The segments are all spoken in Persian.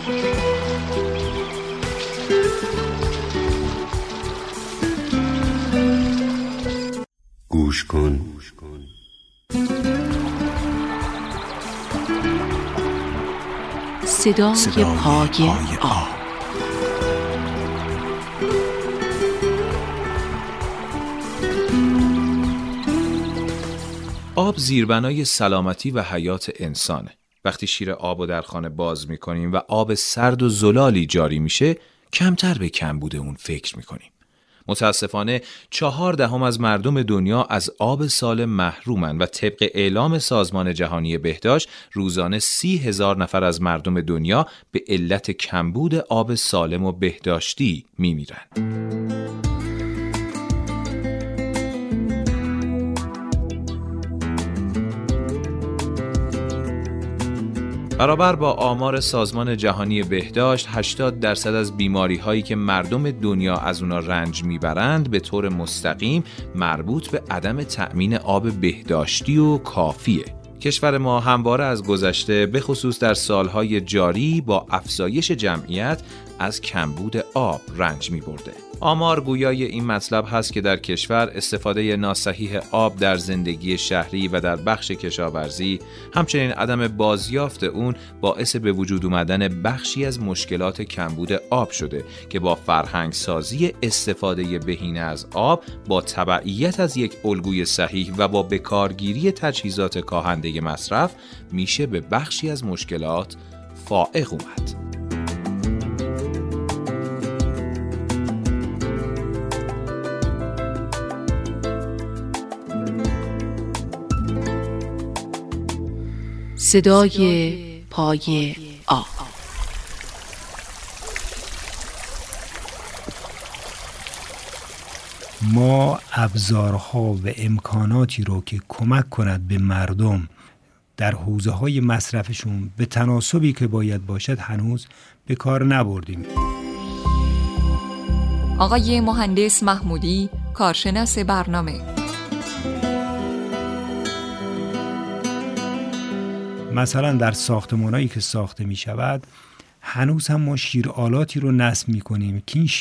گوش کن. صدای پای آب. آب زیربنای سلامتی و حیات انسانه. وقتی شیر آب رو در خانه باز میکنیم و آب سرد و زلالی جاری میشه، کمتر به کمبود اون فکر میکنیم. متاسفانه 4% از مردم دنیا از آب سالم محرومن و طبق اعلام سازمان جهانی بهداشت روزانه 30,000 نفر از مردم دنیا به علت کمبود آب سالم و بهداشتی میمیرن. برابر با آمار سازمان جهانی بهداشت 80% از بیماری‌هایی که مردم دنیا از اونا رنج میبرند به طور مستقیم مربوط به عدم تأمین آب بهداشتی و کافیه. کشور ما همواره از گذشته به خصوص در سالهای جاری با افزایش جمعیت از کمبود آب رنج می‌برده. آمار گویای این مطلب هست که در کشور استفاده ناصحیح آب در زندگی شهری و در بخش کشاورزی، همچنین عدم بازیافت اون باعث به وجود اومدن بخشی از مشکلات کمبود آب شده که با فرهنگ سازی استفاده بهینه از آب، با تبعیت از یک الگوی صحیح و با بکارگیری تجهیزات کاهنده مصرف میشه به بخشی از مشکلات فائق اومد. صدای پای آب. ما ابزارها و امکاناتی رو که کمک کند به مردم در حوزه‌های مصرفشون به تناسبی که باید باشد هنوز به کار نبردیم. آقای مهندس محمودی، کارشناس برنامه. مثلا در ساختمانایی که ساخته می شود هنوز هم ما شیرآلاتی رو نصب می کنیم که این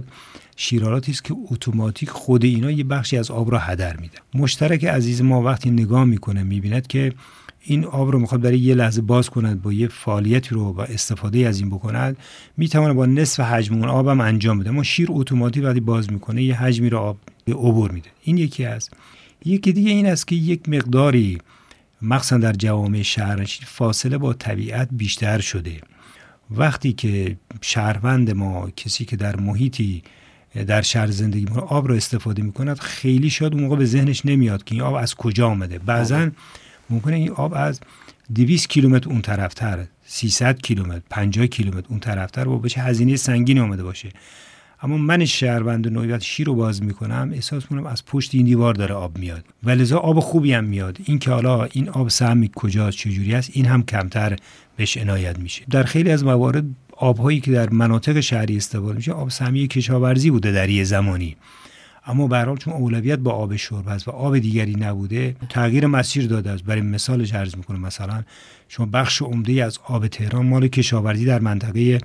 شیرالاتی است که اتوماتیک خود اینا یه بخشی از آب را هدر میده. مشترک عزیز ما وقتی نگاه میکنه میبیند که این آب رو میخواد برای یه لحظه باز کند، با یه فعالیتی رو با استفاده از این بکند، میتونه با نصف حجم اون آب هم انجام بده. ما شیر اتوماتیک وقتی باز میکنه یه حجمی رو آب به عبور میده. این یکی است. یکی دیگه این است که یک مقداری مخصوصا در جوامع شهرنشین فاصله با طبیعت بیشتر شده. وقتی که شهروند ما، کسی که در محیطی در شهر زندگی میکنه، آب رو استفاده میکند، خیلی شاید اون موقع به ذهنش نمیاد که این آب از کجا آمده. بعضن ممکنه این آب از 200 کیلومتر اون طرفتر، 300 کیلومتر، 50 کیلومتر اون طرفتر و به چه هزینه سنگینی آمده باشه. اما من شهروند نوعیت شیر رو باز میکنم، احساس میکنم از پشت این دیوار داره آب میاد و لذا آب خوبی هم میاد. این که حالا این آب سهمی کجاست، چجوری است، این هم کمتر بهش عنایت میشه. در خیلی از موارد آبهایی که در مناطق شهری استفاده میشه آب سهمی کشاورزی بوده در یه زمانی، اما به هر حال چون اولویت با آب شرب است و آب دیگری نبوده تغییر مسیر داده است. برای مثالش عرض میکنم، مثلا شما بخش عمده از آب تهران مال کشاورزی در منطقه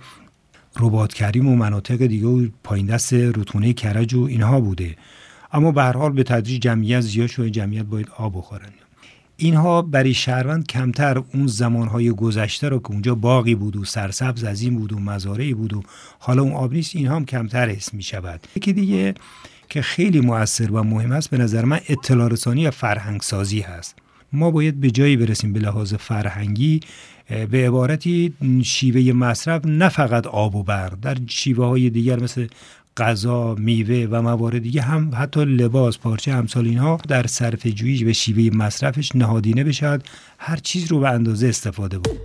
رباط کریم و مناطق دیگه و پایین دست رودخونه کرج و اینها بوده، اما به هر حال به تدریج جمعیت زیاد شده، جمعیت باید آب بخورن. اینها برای شهروند کمتر اون زمانهای گذشته رو که اونجا باغی بود و سرسبز عظیم بود و مزارعی بود و حالا اون آب نیست، اینها هم کمتر حس می شود. یکی دیگه که خیلی مؤثر و مهم است به نظر من اطلاع رسانی و فرهنگ سازی هست. ما باید به جایی برسیم به لحاظ فرهنگی، به عبارتی شیوه مصرف نه فقط آب و برق، در شیوه های دیگر مثل غذا، میوه و موارد دیگه هم، حتی لباس، پارچه، امثال اینها در صرفه جویی به شیوه مصرفش نهادینه بشد، هر چیز رو به اندازه استفاده بود.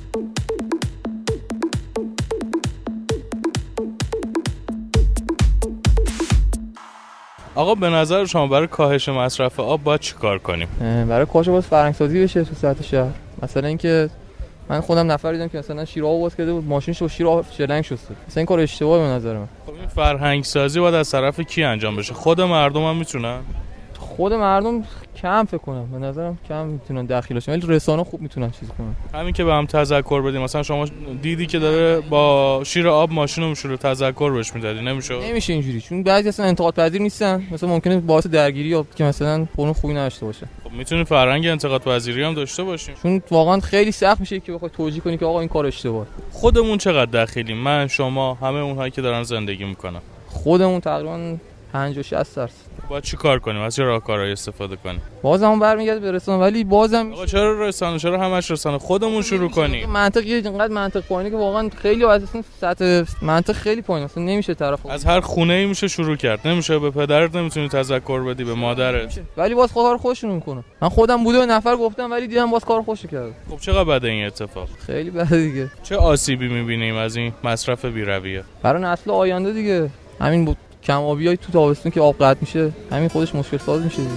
آقا به نظر شما برای کاهش مصرف آب باید چی کار کنیم؟ برای کاهش باید فرهنگ سازی بشه تو سطح شهر. مثلا اینکه من خودم نفر دیدم که مثلا شیر آب باز کرده بود، ماشینش با شیر آب شلنگ شسته. مثلا این کار اشتباهه به نظر من. خب این فرهنگ سازی باید از طرف کی انجام بشه؟ خود مردم هم میتونن؟ خود مردم کم فکر کنم، به نظرم کم میتونن دخیل بشن، ولی رسانه خوب میتونن چیز کنن. همین که به هم تذکر بدیم، مثلا شما دیدی که داره با شیر آب ماشینو میشوره، تذکر بهش میدادی، نمیشه اینجوری، چون بعضی اصلا انتقاد پذیر نیستن، مثلا ممکنه باعث درگیری یا که مثلا قانون خوبی نداشته باشه. خب میتونی فرهنگ انتقاد پذیری هم داشته باشیم، چون واقعا خیلی سخت میشه که بخوای توجیه کنی که آقا این کار اشتباهه. خودمون چقدر دخیلیم، من، شما، همه اونهایی که دارن زندگی میکنن؟ خودمون تقریبا 50-60%. باید چی کار کنیم؟ از چه راهکارهایی استفاده کنیم؟ بازم برمیگرده به رسانه، ولی بازم آقا چرا رسانه؟ چرا همش رسانه؟ خودمون شروع کنیم. منطقی اینقدر منطق پایینه که واقعا خیلی اساسا سطح منطق خیلی پایینه، اصلا نمیشه طرف از هر خونه‌ای میشه شروع کرد. نمیشه به پدرت نمیتونی تذکر بدی، به مادرت، ولی باز کار خودشون میکنه. من خودم بوده به نفر گفتم ولی دیدم باز کار خودش کرد. خب چقدر بده این اتفاق؟ خیلی بده دیگه. چه آسیبی میبینیم از این مصرف بی‌رویه برای نسل آینده دیگه؟ همین بود کم آبیای تو تابستون که آب قطع میشه، همین خودش مشکل ساز میشه دیگه.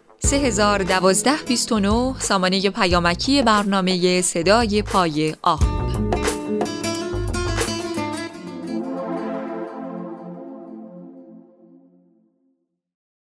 $3012.29 سامانه پیامکی برنامه صدای پای آ.